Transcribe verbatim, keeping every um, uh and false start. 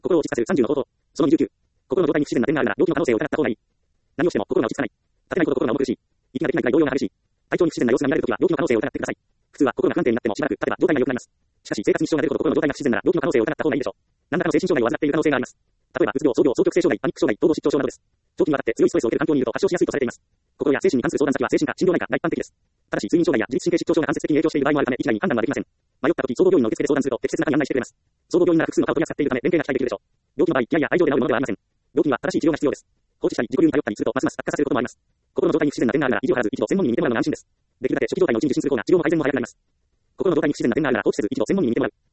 心を落ち着かせるさんじゅうの方法。そのにじゅうきゅう。心の状態に不自然な点があるなら、病気の可能性を疑った方がいい。何をしても心が落ち着かない。立てないほど心が重苦しい。息ができないくらい動揺が激しい。体調に不自然な様子が見られるときは、病気の可能性を疑ってください。普通は心が不安定になってもしばらく経てば状態が良くなります。しかし、生活に支障が出るほど心の状態が不自然なら、病気の可能性を疑った方がいいでしょう。何らかの精神障害を患っている可能性があります。例えば、うつ病、創病、双極性障害、パニック障害、統合失調症などです。長期にわたって強いストレスを受ける環境にいると発症しやすいとされています。心や精神に関する相談先は精神科、心療内科が一般的です。ただし、睡眠障害や自律神経失調症が間接的に影響している場合もあるため、一概に判断はできません。迷ったとき、総合病院の受付で相談すると適切な科に案内してくれます。総合病院なら複数の科を取り扱っているため、連携が期待できるでしょう。病気の場合、気合や愛情で治るものではありません。病気には正しい治療が必要です。放置したり、自己流に頼ったりすると、ますます悪化させることもあります。心の状態に不自然な点があるなら、意地を張らず、一度専門医に見てもらうのが安心です。できるだけ初期状態のうちに受診する方が治療も改善も早くなります。心の状態に不自然な点があるなら放置せず、一度専門医に見てもらう。